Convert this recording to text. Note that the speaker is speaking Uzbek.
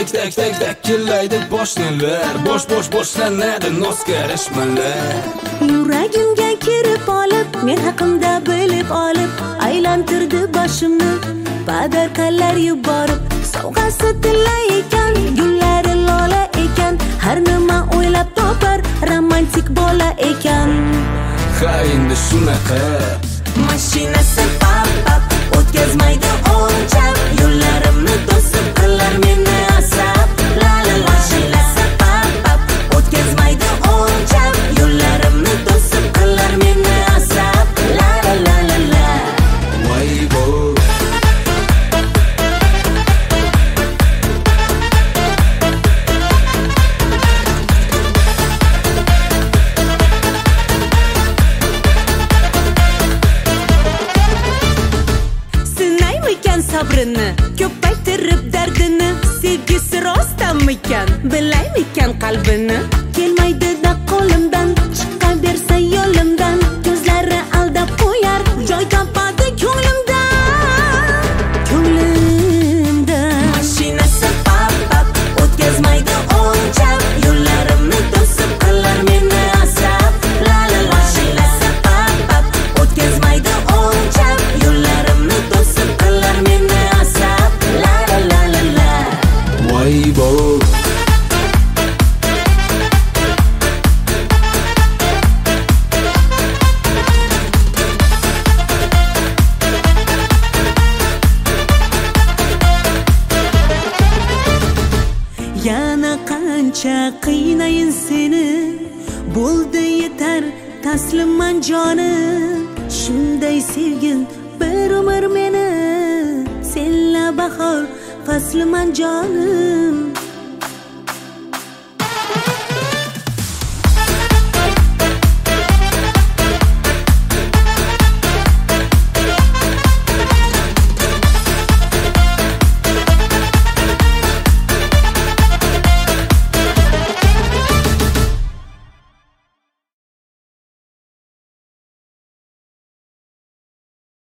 dakillaydi boshnilar, boshlanadi noskarishmalar. Yuragimga kirib olib, men haqimda bilib olib, aylantirdi boshimni badarkalar yuborib. Sovg'asi tilla ekan, gullari lola ekan, har nima o'ylab topar, romantik bola ekan. Ha endi shunaqa Mashinasi pap o'tkazmaydi o'lchab, yo'llarimni to'sib qilar meni asab. La la la, mashinasi pap o'tkazmaydi o'lchab, yo'llarimni to'sib qilar meni asab. La la la la la. voy bo Sabrini ko'paytirib dardini, sevgisi rostamikan, bilaymikan qalbini. Kelmaydi-da qo'limdan, chiqaversa yo'limdan, ko'zlari aldab qo'yar, joy topadi ko'nglimda. Mashinasi pap o'tkazmaydi o'lchab, yo'llarimni to'sib qilar meni asab. La la la, mashinasi pap o'tkazmaydi o'lchab, yo'llarimni to'sib qilar meni asab. La la la la la. voy bo Yana qancha qiynayin seni, bo'ldi yetar taslimman jonim. Shunday sevgin bir umr meni, senla bahor fasliman jonim.